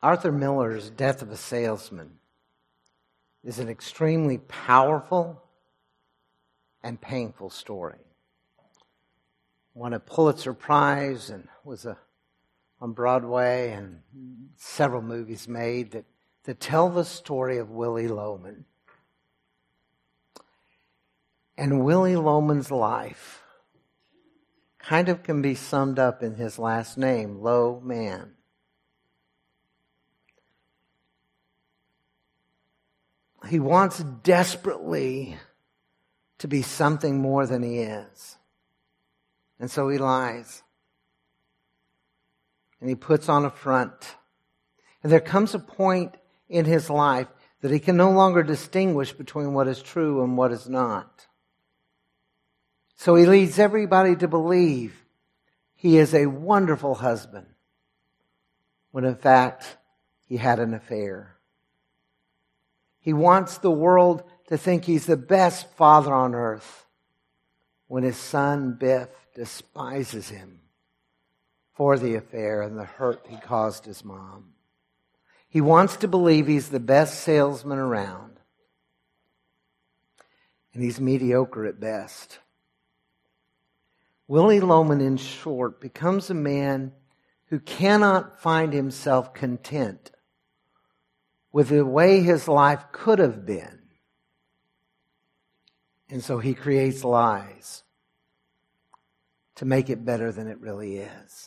Arthur Miller's Death of a Salesman is an extremely powerful and painful story. Won a Pulitzer Prize and was on Broadway, and several movies made that tell the story of Willy Loman. And Willy Loman's life kind of can be summed up in his last name, Low Man. He wants desperately to be something more than he is. And so he lies. And he puts on a front. And there comes a point in his life that he can no longer distinguish between what is true and what is not. So he leads everybody to believe he is a wonderful husband, when in fact he had an affair. He wants the world to think he's the best father on earth, when his son Biff despises him for the affair and the hurt he caused his mom. He wants to believe he's the best salesman around, and he's mediocre at best. Willy Loman, in short, becomes a man who cannot find himself content with the way his life could have been. And so he creates lies to make it better than it really is.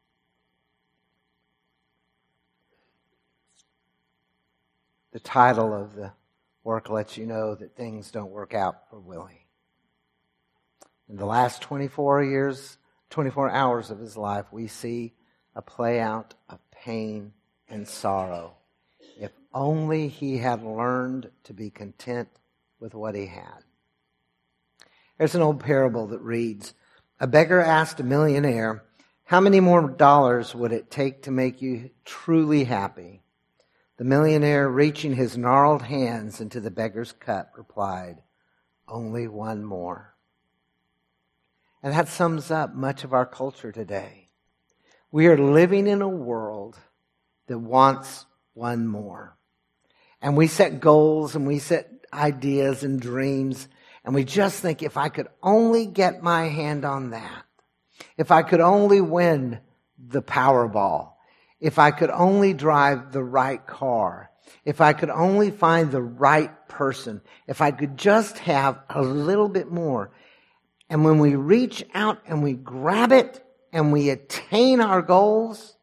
The title of the work lets you know that things don't work out for Willie. In the last 24 hours of his life, we see a play out of pain and sorrow. If only he had learned to be content with what he had. There's an old parable that reads, a beggar asked a millionaire, how many more dollars would it take to make you truly happy? The millionaire, reaching his gnarled hands into the beggar's cup, replied, only one more. And that sums up much of our culture today. We are living in a world that wants one more. And we set goals and we set ideas and dreams, and we just think, if I could only get my hand on that, if I could only win the Powerball, if I could only drive the right car, if I could only find the right person, if I could just have a little bit more. And when we reach out and we grab it and we attain our goals,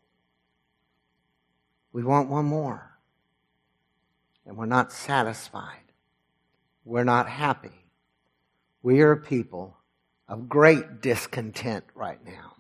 we want one more. And we're not satisfied. We're not happy. We are a people of great discontent right now.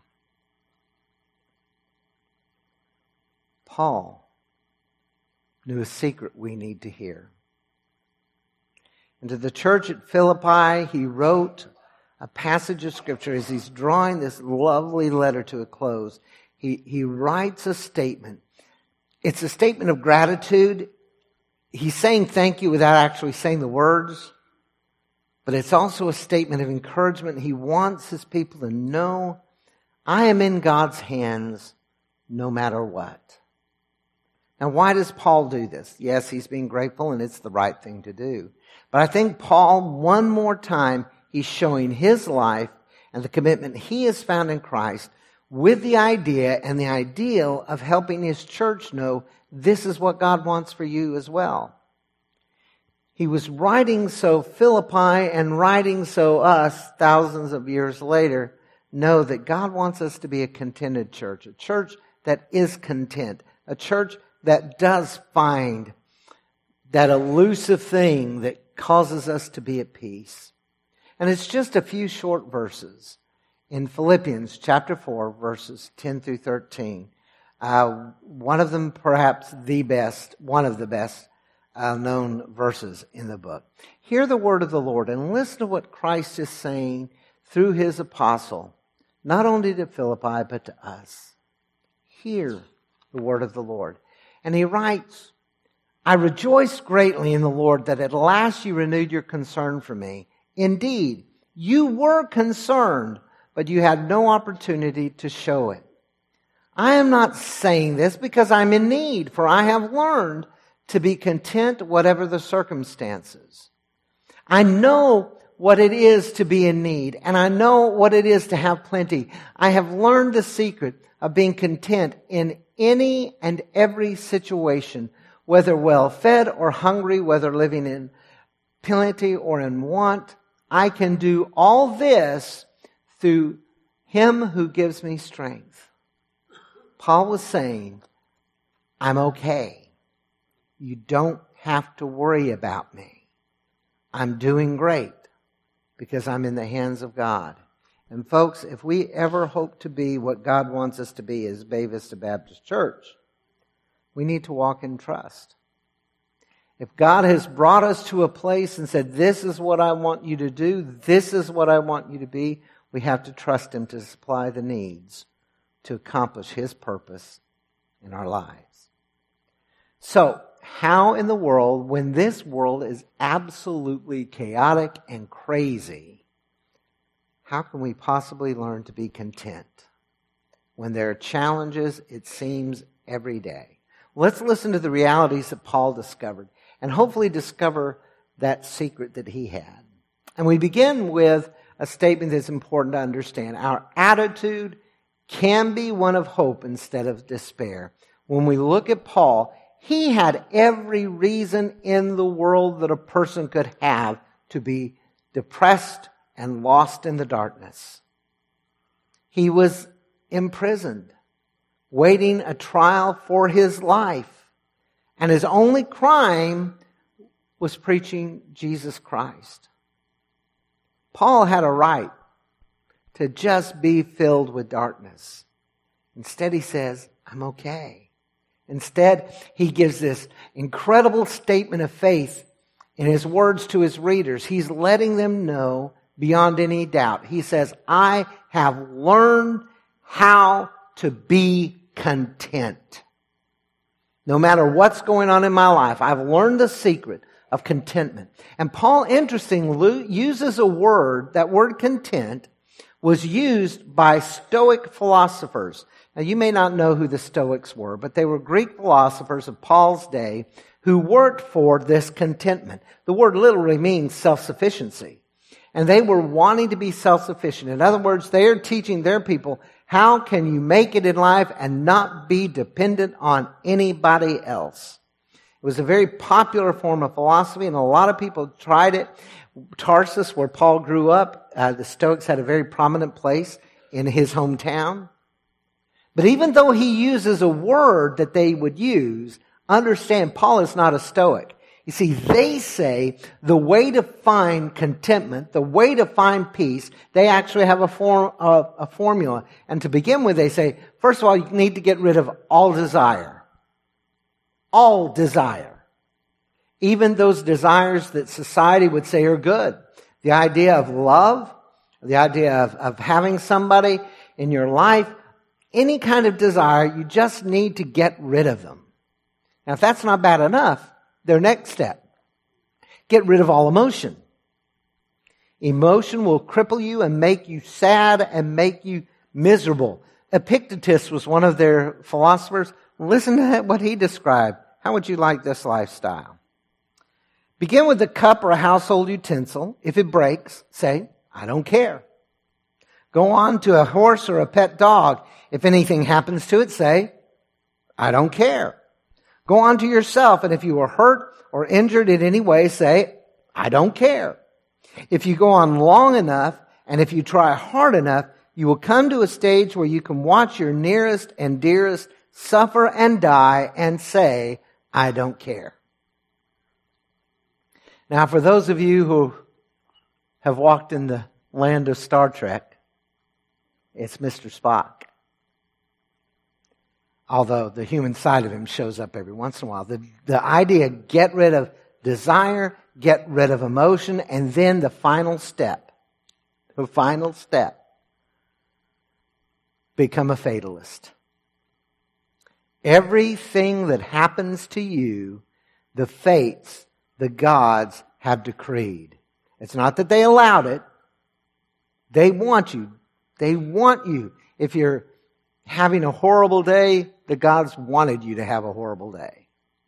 Paul knew a secret we need to hear. And to the church at Philippi, he wrote a passage of Scripture as he's drawing this lovely letter to a close. He writes a statement. It's a statement of gratitude. He's saying thank you without actually saying the words. But it's also a statement of encouragement. He wants his people to know, I am in God's hands no matter what. Now, why does Paul do this? Yes, he's being grateful, and it's the right thing to do. But I think Paul, one more time, he's showing his life and the commitment he has found in Christ with the idea and the ideal of helping his church know this is what God wants for you as well. He was writing so Philippi and writing so us thousands of years later know that God wants us to be a contented church, a church that is content, a church that does find that elusive thing that causes us to be at peace. And it's just a few short verses in Philippians chapter 4, verses 10 through 13. One of them perhaps one of the best known verses in the book. Hear the word of the Lord and listen to what Christ is saying through his apostle, not only to Philippi, but to us. Hear the word of the Lord. And he writes, I rejoice greatly in the Lord that at last you renewed your concern for me. Indeed, you were concerned, but you had no opportunity to show it. I am not saying this because I'm in need, for I have learned to be content whatever the circumstances. I know what it is to be in need, and I know what it is to have plenty. I have learned the secret of being content in any and every situation, whether well-fed or hungry, whether living in plenty or in want. I can do all this through Him who gives me strength. Paul was saying, I'm okay. You don't have to worry about me. I'm doing great because I'm in the hands of God. And folks, if we ever hope to be what God wants us to be as Bay Vista Baptist Church, we need to walk in trust. If God has brought us to a place and said, this is what I want you to do, this is what I want you to be, we have to trust Him to supply the needs to accomplish His purpose in our lives. So, how in the world, when this world is absolutely chaotic and crazy, how can we possibly learn to be content when there are challenges, it seems, every day? Let's listen to the realities that Paul discovered and hopefully discover that secret that he had. And we begin with a statement that's important to understand. Our attitude can be one of hope instead of despair. When we look at Paul, he had every reason in the world that a person could have to be depressed and lost in the darkness. He was imprisoned, waiting a trial for his life. And his only crime was preaching Jesus Christ. Paul had a right to just be filled with darkness. Instead, he says, I'm okay. Instead, he gives this incredible statement of faith in his words to his readers. He's letting them know beyond any doubt. He says, I have learned how to be content. No matter what's going on in my life, I've learned the secret of contentment. And Paul, interestingly, uses a word, that word content was used by Stoic philosophers. Now, you may not know who the Stoics were, but they were Greek philosophers of Paul's day who worked for this contentment. The word literally means self-sufficiency. And they were wanting to be self-sufficient. In other words, they are teaching their people, how can you make it in life and not be dependent on anybody else? It was a very popular form of philosophy, and a lot of people tried it. Tarsus, where Paul grew up, the Stoics had a very prominent place in his hometown. But even though he uses a word that they would use, understand Paul is not a Stoic. You see, they say the way to find contentment, the way to find peace, they actually have a formula. And to begin with, they say, first of all, you need to get rid of all desire. All desire. Even those desires that society would say are good. The idea of love, the idea of having somebody in your life, any kind of desire, you just need to get rid of them. Now, if that's not bad enough, their next step, get rid of all emotion. Emotion will cripple you and make you sad and make you miserable. Epictetus was one of their philosophers. Listen to what he described. How would you like this lifestyle? Begin with a cup or a household utensil. If it breaks, say, I don't care. Go on to a horse or a pet dog. If anything happens to it, say, I don't care. Go on to yourself, and if you are hurt or injured in any way, say, I don't care. If you go on long enough, and if you try hard enough, you will come to a stage where you can watch your nearest and dearest suffer and die and say, I don't care. Now, for those of you who have walked in the land of Star Trek, it's Mr. Spock. Although the human side of him shows up every once in a while. The idea, get rid of desire, get rid of emotion, and then the final step, become a fatalist. Everything that happens to you, the fates, the gods have decreed. It's not that they allowed it. They want you. They want you. If you're having a horrible day, the gods wanted you to have a horrible day.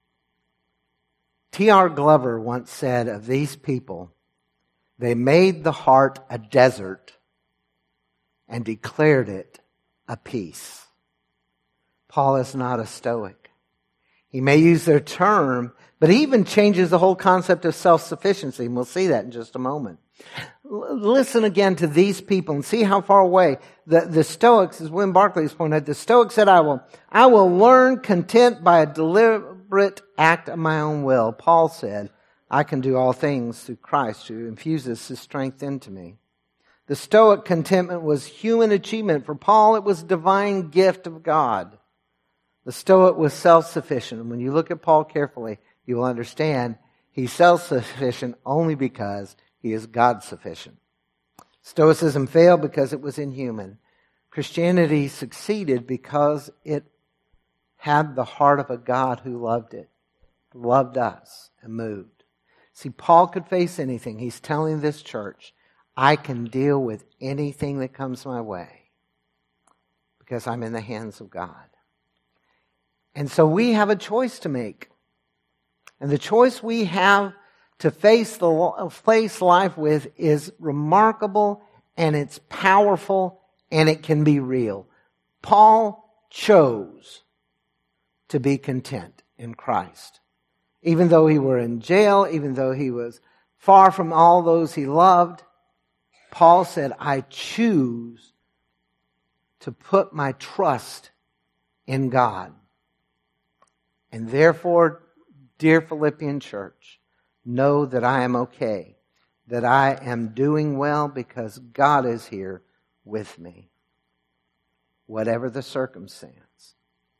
T.R. Glover once said of these people, they made the heart a desert and declared it a peace. Paul is not a Stoic. He may use their term, but he even changes the whole concept of self-sufficiency, and we'll see that in just a moment. Listen again to these people and see how far away the Stoics, as William Barclay has pointed out, the Stoics said, I will learn content by a deliberate act of my own will. Paul said, I can do all things through Christ who infuses his strength into me. The Stoic contentment was human achievement. For Paul, it was a divine gift of God. The Stoic was self-sufficient. And when you look at Paul carefully, you will understand he's self-sufficient only because he is God-sufficient. Stoicism failed because it was inhuman. Christianity succeeded because it had the heart of a God who loved it, loved us, and moved. See, Paul could face anything. He's telling this church, I can deal with anything that comes my way because I'm in the hands of God. And so we have a choice to make. And the choice we have to face life with is remarkable, and it's powerful, and it can be real. Paul chose to be content in Christ. Even though he were in jail, even though he was far from all those he loved, Paul said, I choose to put my trust in God. And therefore, dear Philippian church, know that I am okay, that I am doing well because God is here with me, whatever the circumstance.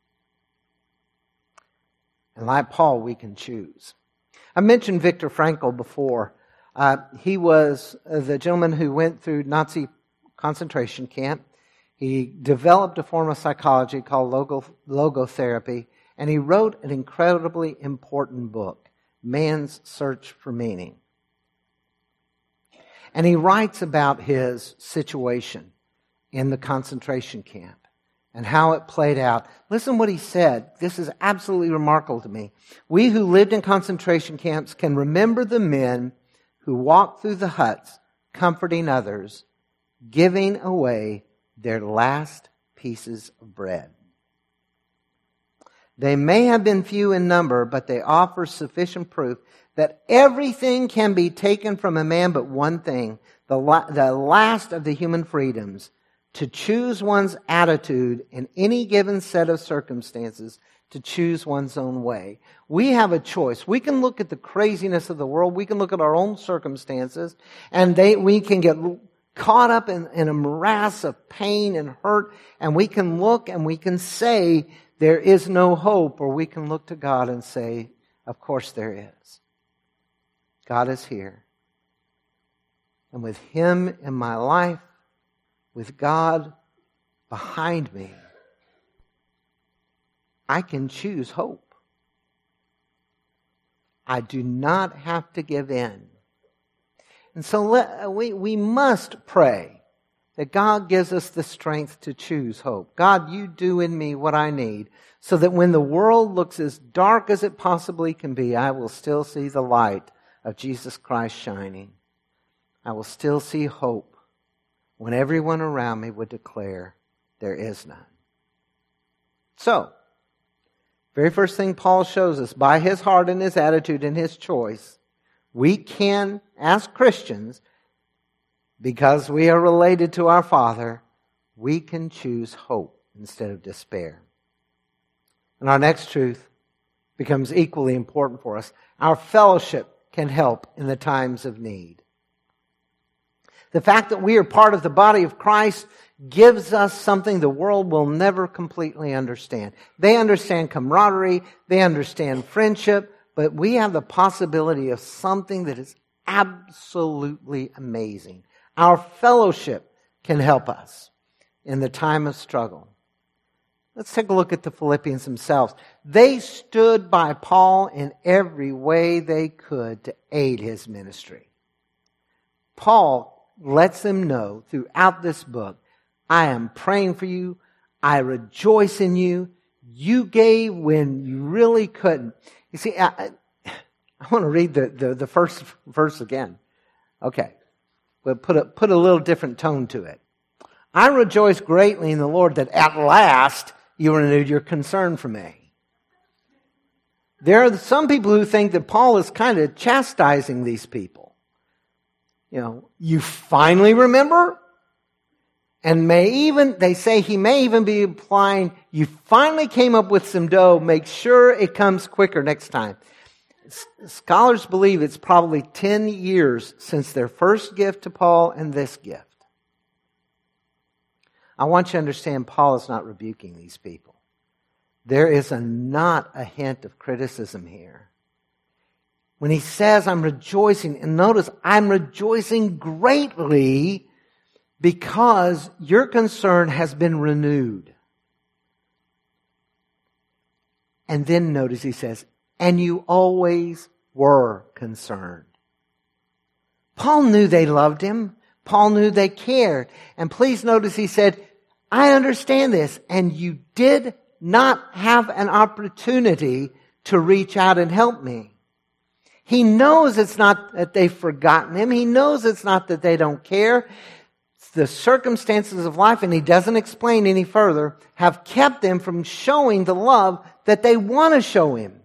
And like Paul, we can choose. I mentioned Viktor Frankl before. He was the gentleman who went through Nazi concentration camp. He developed a form of psychology called logotherapy, and he wrote an incredibly important book, Man's Search for Meaning. And he writes about his situation in the concentration camp and how it played out. Listen what he said. This is absolutely remarkable to me. We who lived in concentration camps can remember the men who walked through the huts, comforting others, giving away their last pieces of bread. They may have been few in number, but they offer sufficient proof that everything can be taken from a man but one thing, the last of the human freedoms, to choose one's attitude in any given set of circumstances, to choose one's own way. We have a choice. We can look at the craziness of the world. We can look at our own circumstances, and we can get caught up in a morass of pain and hurt, and we can look and we can say, there is no hope, or we can look to God and say, of course there is. God is here. And with Him in my life, with God behind me, I can choose hope. I do not have to give in. And so we must pray that God gives us the strength to choose hope. God, you do in me what I need, so that when the world looks as dark as it possibly can be, I will still see the light of Jesus Christ shining. I will still see hope when everyone around me would declare there is none. So, very first thing Paul shows us, by his heart and his attitude and his choice, we can, as Christians, because we are related to our Father, we can choose hope instead of despair. And our next truth becomes equally important for us. Our fellowship can help in the times of need. The fact that we are part of the body of Christ gives us something the world will never completely understand. They understand camaraderie, they understand friendship, but we have the possibility of something that is absolutely amazing. Our fellowship can help us in the time of struggle. Let's take a look at the Philippians themselves. They stood by Paul in every way they could to aid his ministry. Paul lets them know throughout this book, I am praying for you. I rejoice in you. You gave when you really couldn't. You see, I want to read the first verse again. Okay. But put a little different tone to it. I rejoice greatly in the Lord that at last you renewed your concern for me. There are some people who think that Paul is kind of chastising these people. You finally remember? And they say he may even be implying, you finally came up with some dough, make sure it comes quicker next time. Scholars believe it's probably 10 years since their first gift to Paul and this gift. I want you to understand Paul is not rebuking these people. There is not a hint of criticism here. When he says, I'm rejoicing, and notice, I'm rejoicing greatly because your concern has been renewed. And then notice he says, and you always were concerned. Paul knew they loved him. Paul knew they cared. And please notice he said, I understand this. And you did not have an opportunity to reach out and help me. He knows it's not that they've forgotten him. He knows it's not that they don't care. The circumstances of life, and he doesn't explain any further, have kept them from showing the love that they want to show him.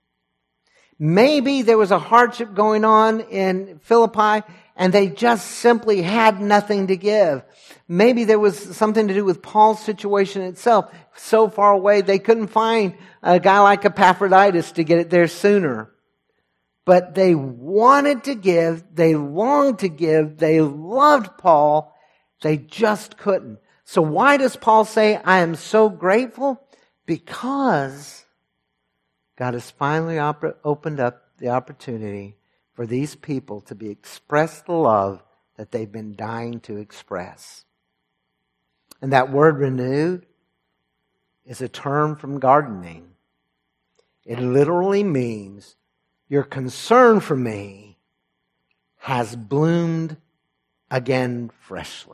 Maybe there was a hardship going on in Philippi and they just simply had nothing to give. Maybe there was something to do with Paul's situation itself. So far away they couldn't find a guy like Epaphroditus to get it there sooner. But they wanted to give, they longed to give, they loved Paul, they just couldn't. So why does Paul say, I am so grateful? Because God has finally opened up the opportunity for these people to be expressed the love that they've been dying to express. And that word renewed is a term from gardening. It literally means your concern for me has bloomed again freshly.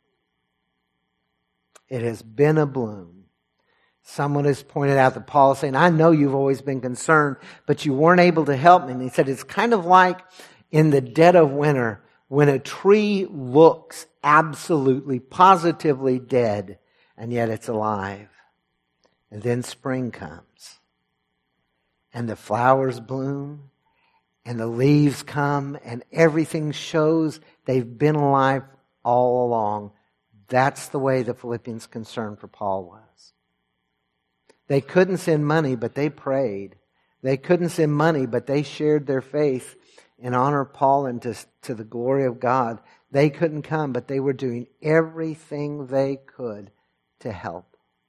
It has been a bloom. Someone has pointed out that Paul is saying, I know you've always been concerned, but you weren't able to help me. And he said, it's kind of like in the dead of winter when a tree looks absolutely, positively dead, and yet it's alive. And then spring comes, and the flowers bloom, and the leaves come, and everything shows they've been alive all along. That's the way the Philippians' concern for Paul was. They couldn't send money, but they prayed. They couldn't send money, but they shared their faith in honor of Paul and to the glory of God. They couldn't come, but they were doing everything they could to help.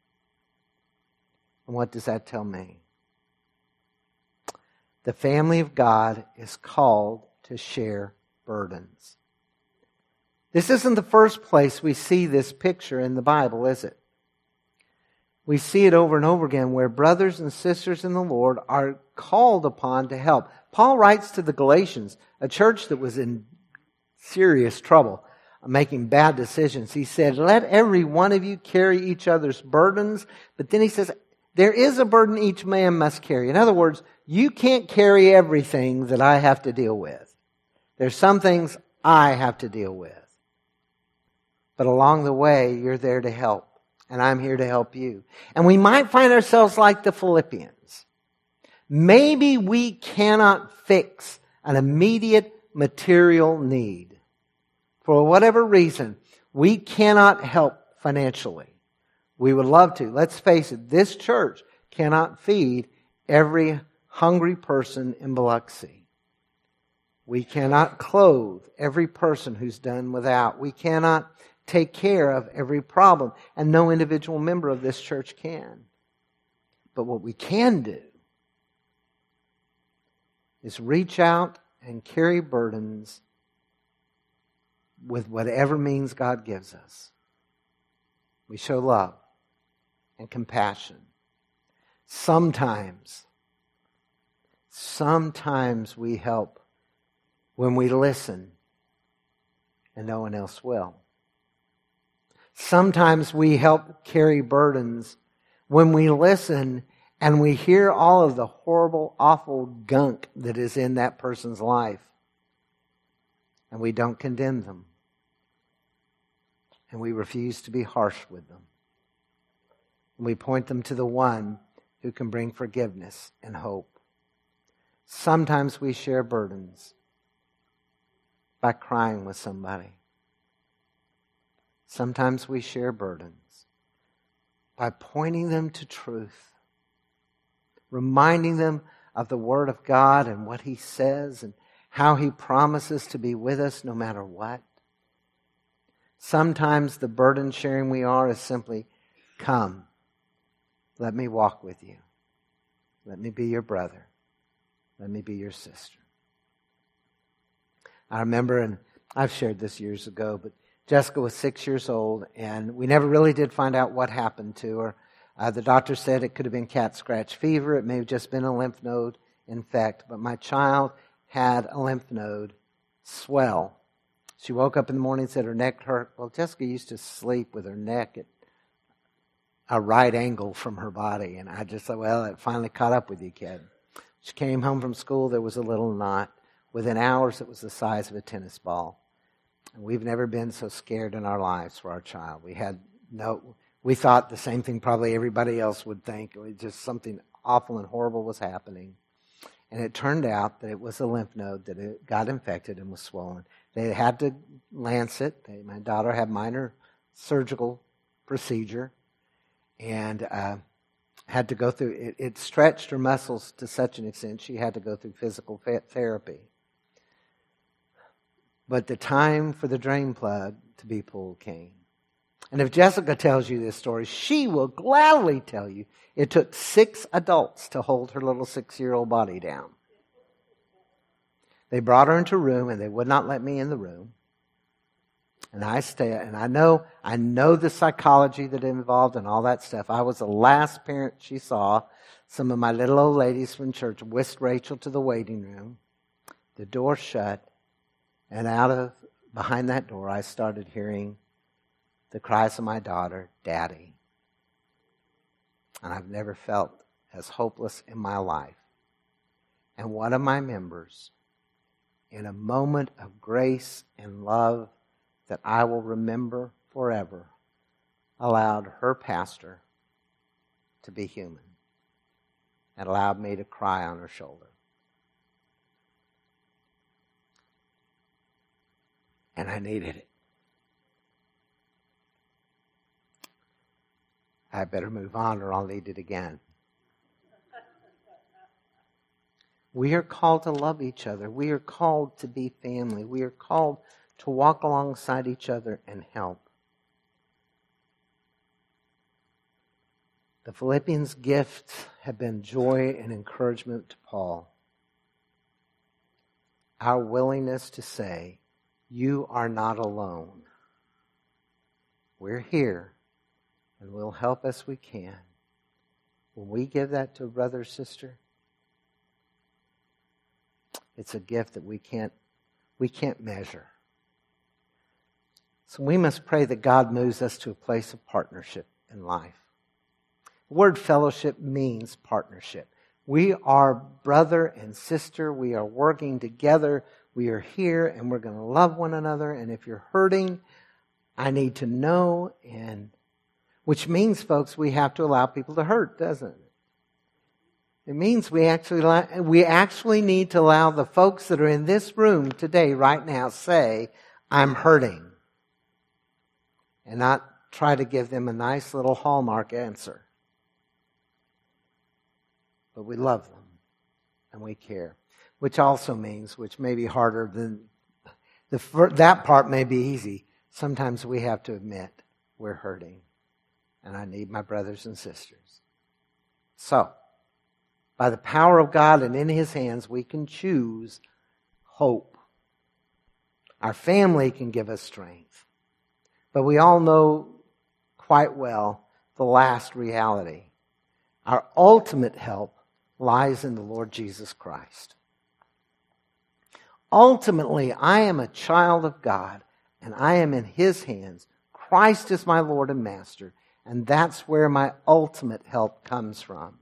And what does that tell me? The family of God is called to share burdens. This isn't the first place we see this picture in the Bible, is it? We see it over and over again where brothers and sisters in the Lord are called upon to help. Paul writes to the Galatians, a church that was in serious trouble, making bad decisions. He said, let every one of you carry each other's burdens. But then he says, there is a burden each man must carry. In other words, you can't carry everything that I have to deal with. There's some things I have to deal with. But along the way, you're there to help. And I'm here to help you. And we might find ourselves like the Philippians. Maybe we cannot fix an immediate material need. For whatever reason, we cannot help financially. We would love to. Let's face it, this church cannot feed every hungry person in Biloxi. We cannot clothe every person who's done without. We cannot take care of every problem, and no individual member of this church can. But what we can do is reach out and carry burdens with whatever means God gives us. We show love and compassion. Sometimes we help when we listen and no one else will. Sometimes we help carry burdens when we listen and we hear all of the horrible, awful gunk that is in that person's life. And we don't condemn them. And we refuse to be harsh with them. And we point them to the one who can bring forgiveness and hope. Sometimes we share burdens by crying with somebody. Sometimes we share burdens by pointing them to truth, reminding them of the Word of God and what He says and how He promises to be with us no matter what. Sometimes the burden sharing we are is simply, come, let me walk with you. Let me be your brother. Let me be your sister. I remember, and I've shared this years ago, but Jessica was 6 years old, and we never really did find out what happened to her. The doctor said it could have been cat scratch fever. It may have just been a lymph node infect, but my child had a lymph node swell. She woke up in the morning and said her neck hurt. Well, Jessica used to sleep with her neck at a right angle from her body, and I just thought, well, it finally caught up with you, kid. She came home from school, there was a little knot. Within hours, it was the size of a tennis ball. And we've never been so scared in our lives for our child. We thought the same thing probably everybody else would think. It was just something awful and horrible was happening. And it turned out that it was a lymph node that it got infected and was swollen. They had to lance it. My daughter had minor surgical procedure and had to go through, it stretched her muscles to such an extent she had to go through physical therapy. But the time for the drain plug to be pulled came. And if Jessica tells you this story, she will gladly tell you it took 6 adults to hold her little 6-year-old body down. They brought her into a room, and they would not let me in the room. And I know the psychology that involved and all that stuff. I was the last parent she saw. Some of my little old ladies from church whisked Rachel to the waiting room. The door shut, and behind that door, I started hearing the cries of my daughter, Daddy. And I've never felt as hopeless in my life. And one of my members, in a moment of grace and love that I will remember forever, allowed her pastor to be human and allowed me to cry on her shoulder. And I needed it. I better move on or I'll need it again. We are called to love each other. We are called to be family. We are called to walk alongside each other and help. The Philippians' gifts have been joy and encouragement to Paul. Our willingness to say, you are not alone. We're here. And we'll help as we can. When we give that to a brother or sister, it's a gift that we can't measure. So we must pray that God moves us to a place of partnership in life. The word fellowship means partnership. We are brother and sister. We are working together. We are here and we're going to love one another. And if you're hurting, I need to know, and which means, folks, we have to allow people to hurt, doesn't it? It means we actually need to allow the folks that are in this room today, right now, say, I'm hurting. And not try to give them a nice little Hallmark answer. But we love them and we care. Which also means, which may be harder than, that part may be easy. Sometimes we have to admit we're hurting. And I need my brothers and sisters. So, by the power of God and in His hands, we can choose hope. Our family can give us strength. But we all know quite well the last reality. Our ultimate help lies in the Lord Jesus Christ. Ultimately, I am a child of God, and I am in His hands, Christ is my Lord and Master. And that's where my ultimate help comes from.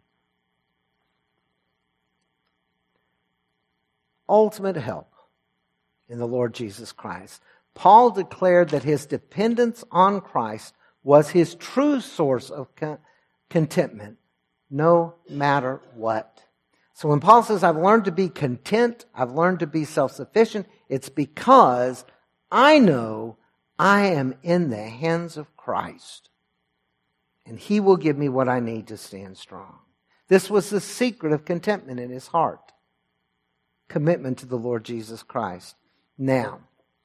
Ultimate help in the Lord Jesus Christ. Paul declared that his dependence on Christ was his true source of contentment, no matter what. So when Paul says, I've learned to be content, I've learned to be self-sufficient, it's because I know I am in the hands of Christ. And He will give me what I need to stand strong. This was the secret of contentment in his heart. Commitment to the Lord Jesus Christ. Now,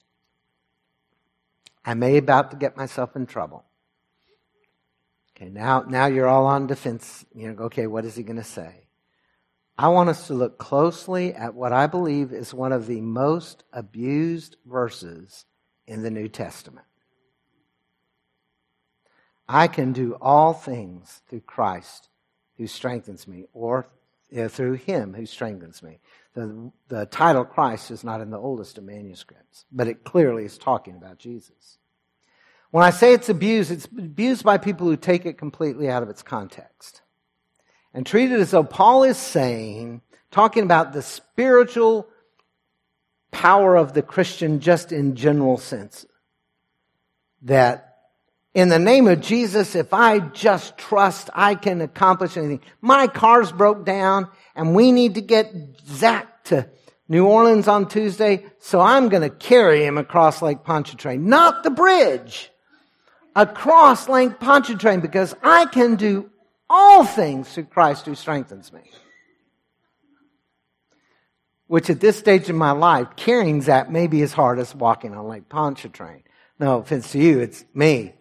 I may about to get myself in trouble. Okay, now you're all on defense. Okay, what is he going to say? I want us to look closely at what I believe is one of the most abused verses in the New Testament. I can do all things through Christ who strengthens me, or through Him who strengthens me. The title Christ is not in the oldest of manuscripts, but it clearly is talking about Jesus. When I say it's abused by people who take it completely out of its context and treat it as though Paul is saying, talking about the spiritual power of the Christian just in general sense, that in the name of Jesus, if I just trust, I can accomplish anything. My car's broke down and we need to get Zach to New Orleans on Tuesday, so I'm going to carry him across Lake Pontchartrain. Not the bridge. Across Lake Pontchartrain, because I can do all things through Christ who strengthens me. Which at this stage in my life, carrying Zach may be as hard as walking on Lake Pontchartrain. No offense to you, it's me.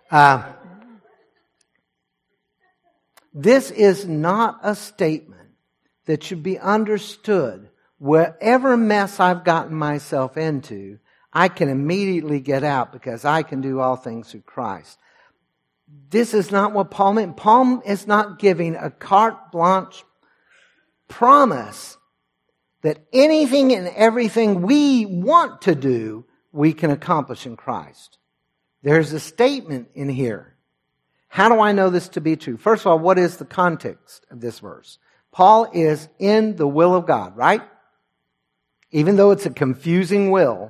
This is not a statement that should be understood. Wherever mess I've gotten myself into, I can immediately get out because I can do all things through Christ. This is not what Paul meant. Paul is not giving a carte blanche promise that anything and everything we want to do, we can accomplish in Christ. There's a statement in here. How do I know this to be true? First of all, what is the context of this verse? Paul is in the will of God, right? Even though it's a confusing will.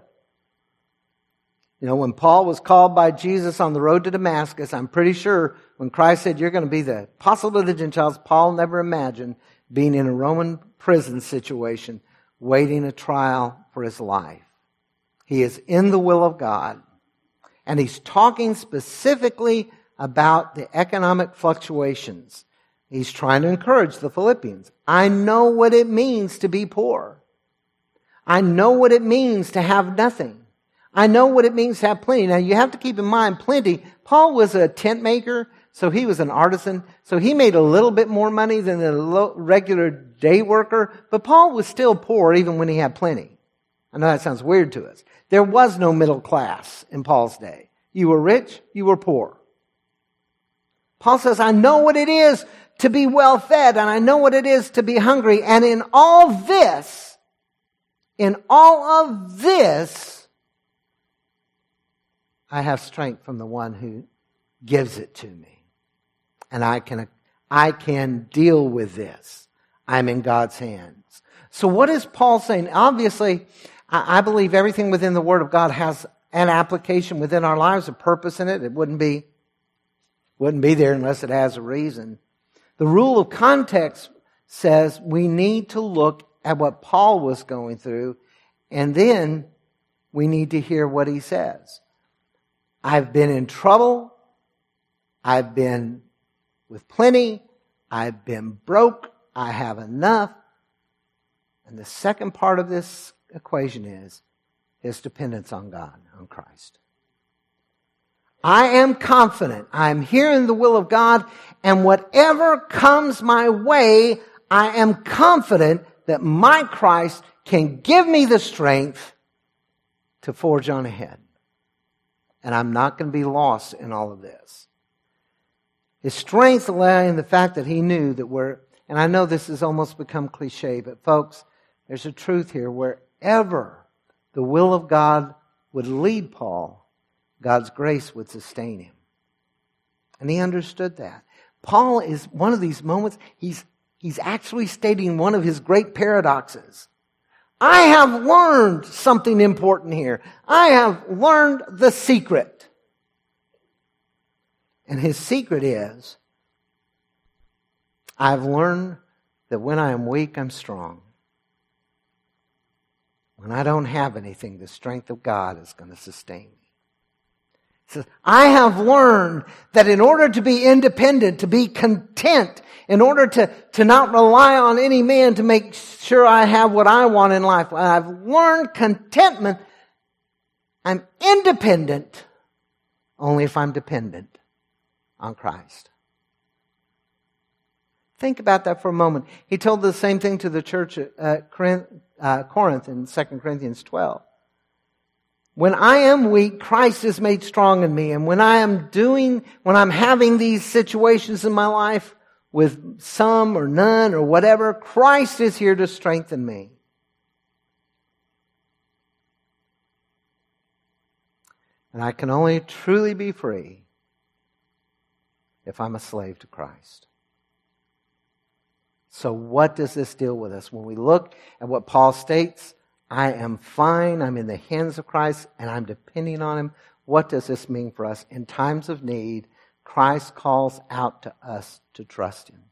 When Paul was called by Jesus on the road to Damascus, I'm pretty sure when Christ said, you're going to be the apostle to the Gentiles, Paul never imagined being in a Roman prison situation, waiting a trial for his life. He is in the will of God. And he's talking specifically about the economic fluctuations. He's trying to encourage the Philippians. I know what it means to be poor. I know what it means to have nothing. I know what it means to have plenty. Now, you have to keep in mind, plenty. Paul was a tent maker, so he was an artisan. So he made a little bit more money than a regular day worker. But Paul was still poor even when he had plenty. I know that sounds weird to us. There was no middle class in Paul's day. You were rich, you were poor. Paul says, I know what it is to be well fed, and I know what it is to be hungry. And in all of this, I have strength from the one who gives it to me. And I can deal with this. I'm in God's hands. So what is Paul saying? Obviously, I believe everything within the Word of God has an application within our lives, a purpose in it. It wouldn't be there unless it has a reason. The rule of context says we need to look at what Paul was going through, and then we need to hear what he says. I've been in trouble. I've been with plenty. I've been broke. I have enough. And the second part of this equation is his dependence on God, on Christ. I am confident. I'm here in the will of God, and whatever comes my way, I am confident that my Christ can give me the strength to forge on ahead. And I'm not going to be lost in all of this. His strength lay in the fact that he knew that and I know this has almost become cliche, but folks, there's a truth here. Wherever the will of God would lead Paul, God's grace would sustain him. And he understood that. Paul is one of these moments, he's actually stating one of his great paradoxes. I have learned something important here. I have learned the secret. And his secret is, I've learned that when I am weak, I'm strong. When I don't have anything, the strength of God is going to sustain me. He says, I have learned that in order to be independent, to be content, in order to not rely on any man to make sure I have what I want in life, I've learned contentment. I'm independent only if I'm dependent on Christ. Think about that for a moment. He told the same thing to the church at Corinth in 2 Corinthians 12. When I am weak, Christ is made strong in me. And when I'm having these situations in my life with some or none or whatever, Christ is here to strengthen me. And I can only truly be free if I'm a slave to Christ. So what does this deal with us? When we look at what Paul states, I am fine, I'm in the hands of Christ, and I'm depending on Him. What does this mean for us? In times of need, Christ calls out to us to trust Him.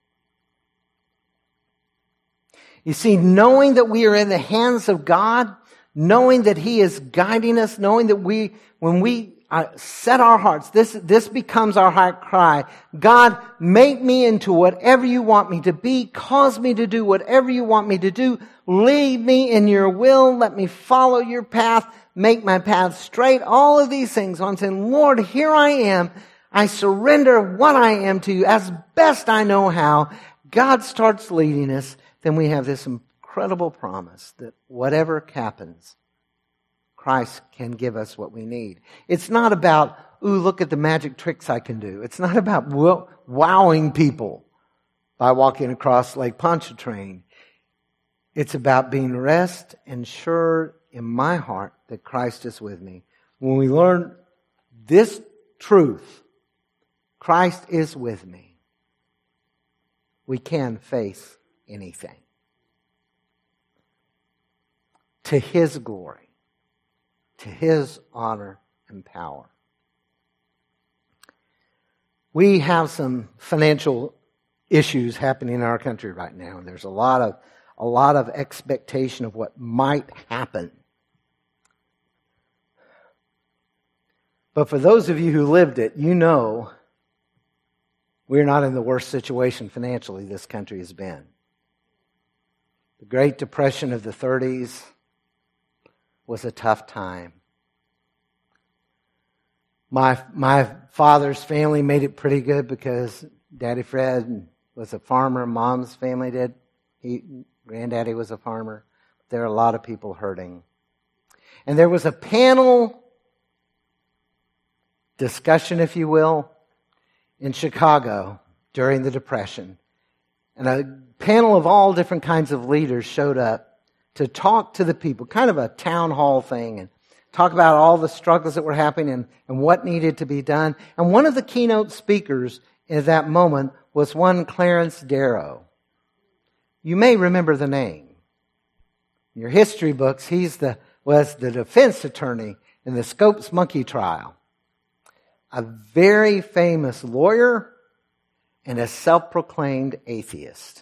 You see, knowing that we are in the hands of God, knowing that He is guiding us, knowing that when we set our hearts, this becomes our heart cry. God, make me into whatever you want me to be. Cause me to do whatever you want me to do. Lead me in your will. Let me follow your path. Make my path straight. All of these things. I'm saying, Lord, here I am. I surrender what I am to you as best I know how. God starts leading us. Then we have this incredible promise that whatever happens, Christ can give us what we need. It's not about, ooh, look at the magic tricks I can do. It's not about wowing people by walking across Lake Pontchartrain. It's about being rest and sure in my heart that Christ is with me. When we learn this truth, Christ is with me, we can face anything. To His glory. To His honor and power. We have some financial issues happening in our country right now, and there's a lot of expectation of what might happen. But for those of you who lived it, you know we're not in the worst situation financially this country has been. The Great Depression of the 30s was a tough time. My father's family made it pretty good because Daddy Fred was a farmer. Mom's family did. Granddaddy was a farmer. There are a lot of people hurting. And there was a panel discussion, if you will, in Chicago during the Depression. And a panel of all different kinds of leaders showed up to talk to the people, kind of a town hall thing, and talk about all the struggles that were happening and what needed to be done. And one of the keynote speakers at that moment was one Clarence Darrow. You may remember the name. In your history books, he was the defense attorney in the Scopes monkey trial. A very famous lawyer and a self-proclaimed atheist.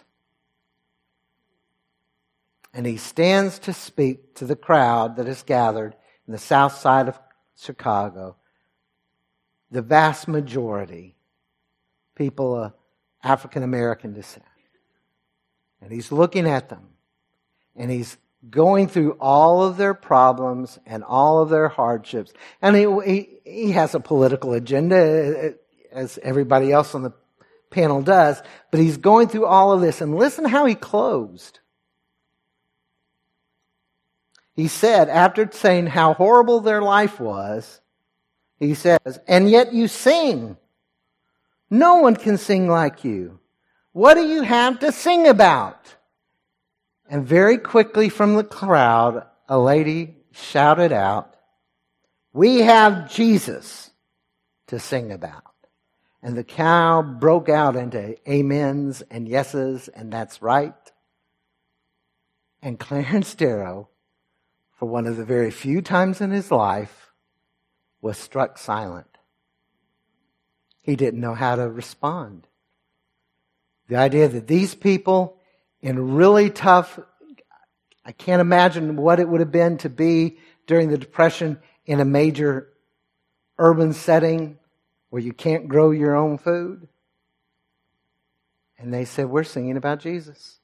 And he stands to speak to the crowd that is gathered in the south side of Chicago. The vast majority, people of African American descent. And he's looking at them. And he's going through all of their problems and all of their hardships. And he has a political agenda, as everybody else on the panel does. But he's going through all of this. And listen how he closed. He said, after saying how horrible their life was, he says, and yet you sing. No one can sing like you. What do you have to sing about? And very quickly from the crowd, a lady shouted out, We have Jesus to sing about. And the crowd broke out into amens and yeses, and that's right. And Clarence Darrow, for one of the very few times in his life, was struck silent. He didn't know how to respond. The idea that these people in really tough, I can't imagine what it would have been to be during the Depression in a major urban setting where you can't grow your own food. And they said, we're singing about Jesus.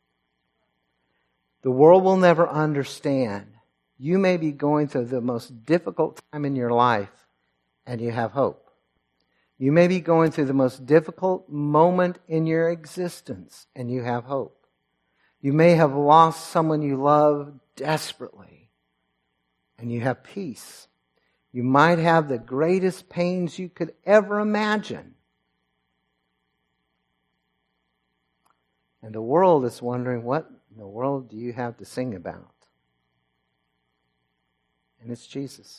The world will never understand. You may be going through the most difficult time in your life and you have hope. You may be going through the most difficult moment in your existence and you have hope. You may have lost someone you love desperately and you have peace. You might have the greatest pains you could ever imagine. And the world is wondering, what in the world do you have to sing about? And it's Jesus.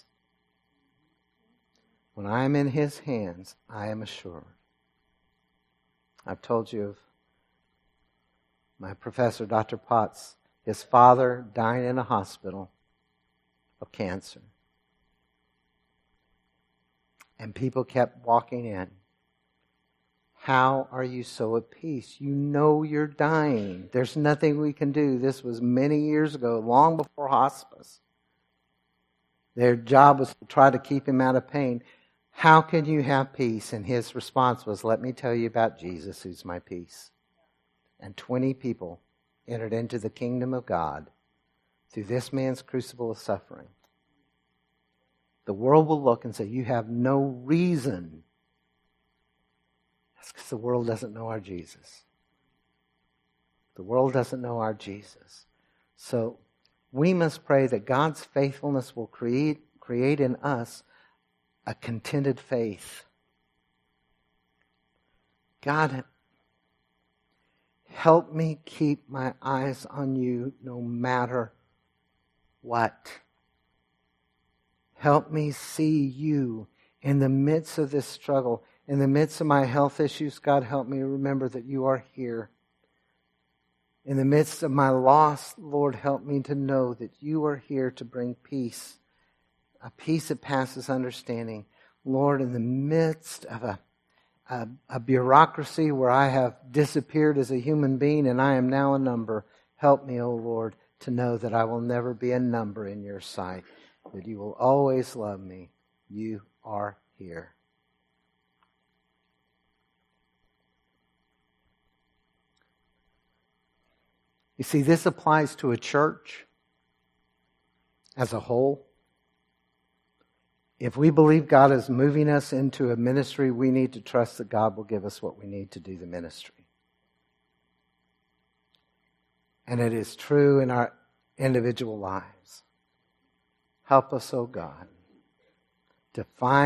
When I am in His hands, I am assured. I've told you of my professor, Dr. Potts, his father dying in a hospital of cancer. And people kept walking in. How are you so at peace? You know you're dying. There's nothing we can do. This was many years ago, long before hospice. Their job was to try to keep him out of pain. How can you have peace? And his response was, let me tell you about Jesus, who's my peace. And 20 people entered into the kingdom of God through this man's crucible of suffering. The world will look and say, you have no reason. That's because the world doesn't know our Jesus. The world doesn't know our Jesus. So we must pray that God's faithfulness will create in us a contented faith. God, help me keep my eyes on you no matter what. Help me see you in the midst of this struggle. In the midst of my health issues, God, help me remember that you are here. In the midst of my loss, Lord, help me to know that you are here to bring peace, a peace that passes understanding. Lord, in the midst of a bureaucracy where I have disappeared as a human being and I am now a number, help me, O Lord, to know that I will never be a number in your sight, that you will always love me. You are here. You see, this applies to a church as a whole. If we believe God is moving us into a ministry, we need to trust that God will give us what we need to do the ministry. And it is true in our individual lives. Help us, oh God, to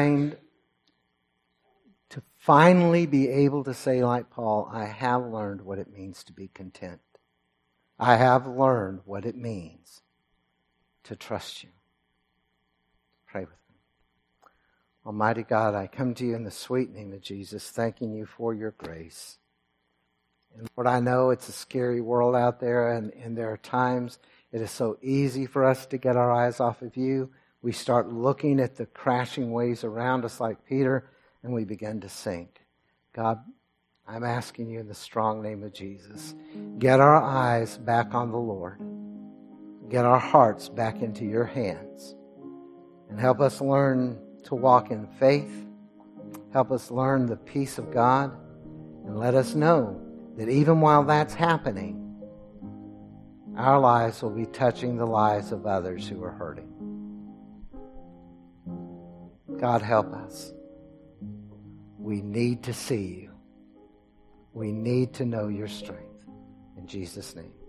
finally be able to say like Paul, I have learned what it means to be content. I have learned what it means to trust you. Pray with me. Almighty God, I come to you in the sweet name of Jesus, thanking you for your grace. And Lord, I know it's a scary world out there, and there are times it is so easy for us to get our eyes off of you. We start looking at the crashing waves around us like Peter, and we begin to sink. God, I'm asking you in the strong name of Jesus, get our eyes back on the Lord. Get our hearts back into your hands. And help us learn to walk in faith. Help us learn the peace of God. And let us know that even while that's happening, our lives will be touching the lives of others who are hurting. God, help us. We need to see you. We need to know your strength. In Jesus' name.